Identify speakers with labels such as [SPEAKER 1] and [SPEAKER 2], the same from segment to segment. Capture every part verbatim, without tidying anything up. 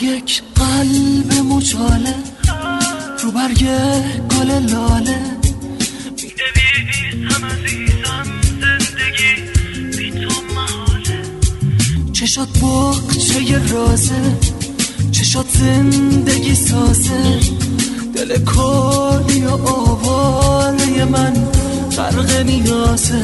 [SPEAKER 1] یک قلب مچاله رو برگ گل لاله می‌نویسم عزیزم زندگی بی تو محاله. چشات بغچه رازه، چشات زندگی سازه، دل کلی و آواره من غرق نیازه.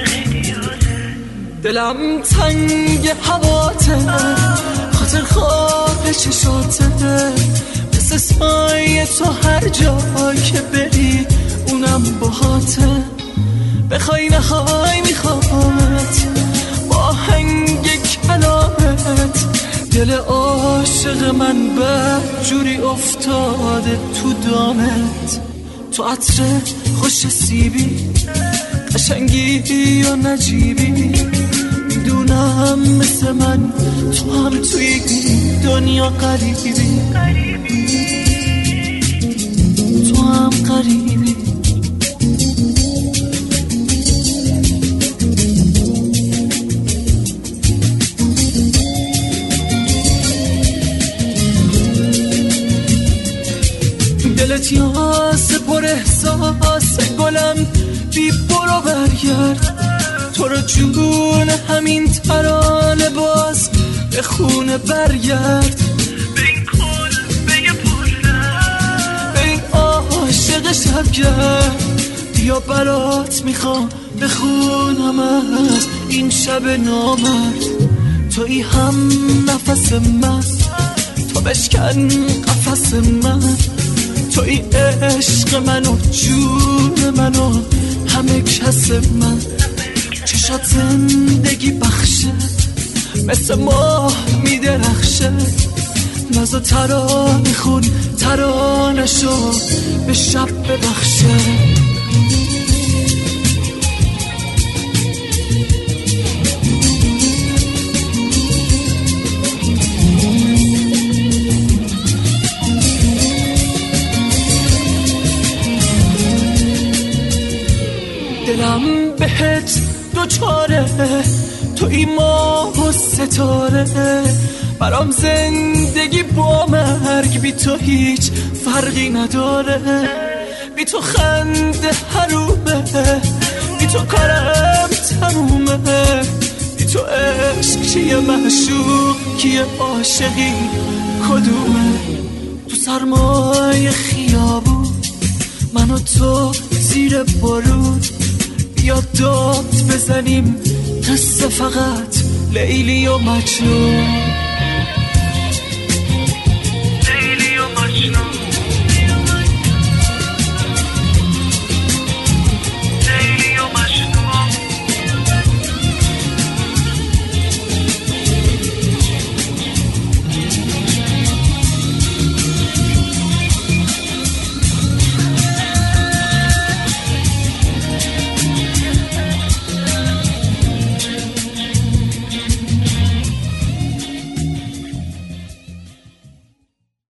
[SPEAKER 1] دلم تنگ هواته، خاطر خواه چشاته، مثل سایه تو هر جا که بری اونم باهاته. بخوای نخوای میخوامت با آهنگ کلامت، دل عاشق من بدجوری افتاده تو دامت. تو عطر خوش سیبی، قشنگی یا نجیبی، میدونم مثل من تو هم توی دنیا غریبی، تو هم غریبی. دلت یاسه پر احساس گلم بی برو برگرد، تو رو جون همین ترانه باز به خونه برگرد. به این کل بگه پرده، به این عاشق شبگرد، بیا برات میخوام بخونم از این شب نامرد. تویی هم نفس من، تو بشکن قفس من، توی عشق من و جون من و همه کس من. چشات زندگی بخشه، مثل ماه میدرخشه، نازو ترانه خون ترانشو به شب ببخشه. دلم بهت دوچاره، توی ماه و ستاره، برام زندگی با مرگ بی تو هیچ فرقی نداره. بی تو خنده حرومه، بی تو کارم تمومه، بی تو عشق کیه معشوق کیه عاشقی کدومه. تو سرمای خیابون من و تو زیر بارون، بیا داد بزنیم قصه فقط لیلی و مجنون.